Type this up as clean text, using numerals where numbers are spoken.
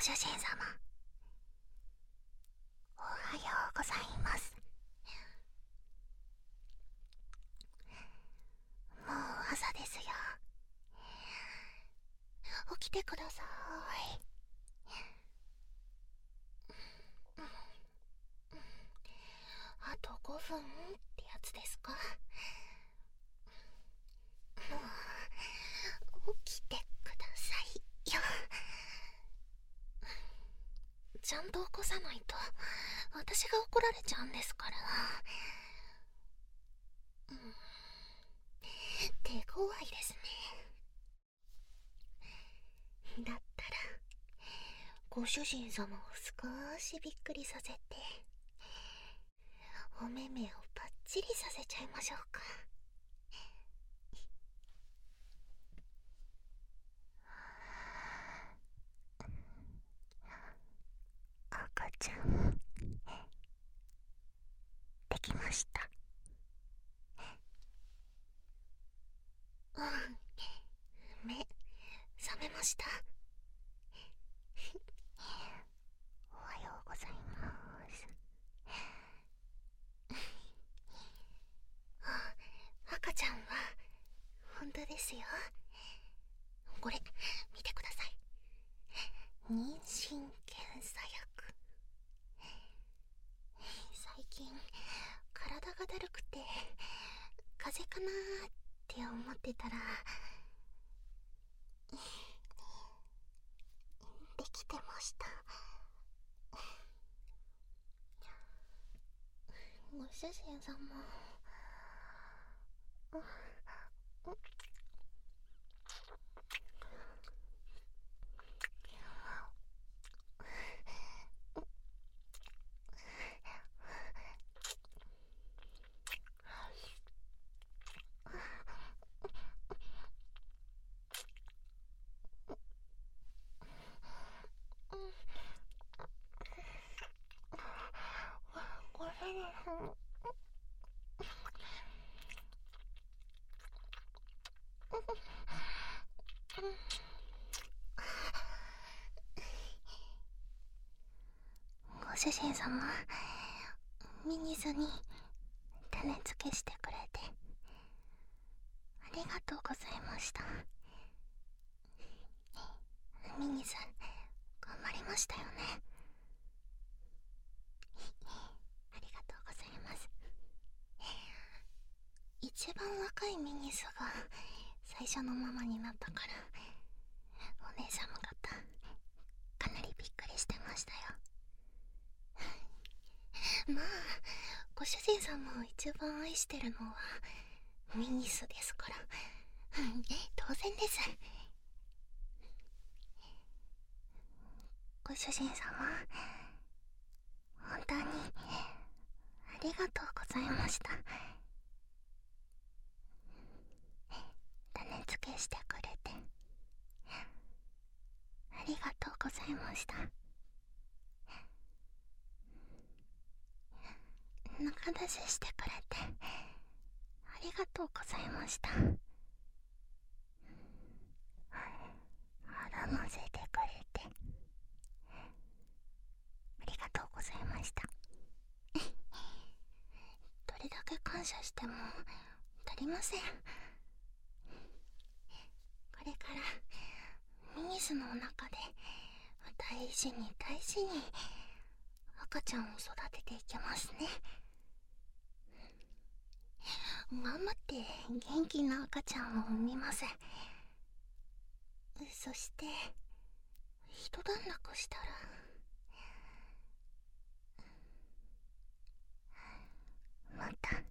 主人様、おはようございます。もう朝ですよ。起きてください。あと5分ってやつですか。もう起きてくださいよ。ちゃんと起こさないと私が怒られちゃうんですから。手強いですね。だったらご主人様を少しびっくりさせて、お目目をパッチリさせちゃいましょうか。赤ちゃんできました。目覚めました。おはようございます。赤ちゃんは本当ですよ。これ見てください。妊娠検査薬。最近体がだるくて風邪かなーって思ってたら、できてました。ご主人様、ご主人様、ご主人様、ミニスに種付けしてくれてありがとうございました。ミニス頑張りましたよね。ありがとうございます。一番若いミニスが最初のママになったから、お姉様方かなりびっくりしてましたよ。まあご主人様を一番愛してるのはミニスですから当然です。ご主人様、本当にありがとうございました。種付けしてくれてありがとうございました。中出ししてくれてありがとうございました。腹乗せてくれてありがとうございました。どれだけ感謝しても足りません。これからミニスの中で大事に大事に赤ちゃんを育てていきますね。頑張って元気な赤ちゃんを産みます。そして一段落したらまた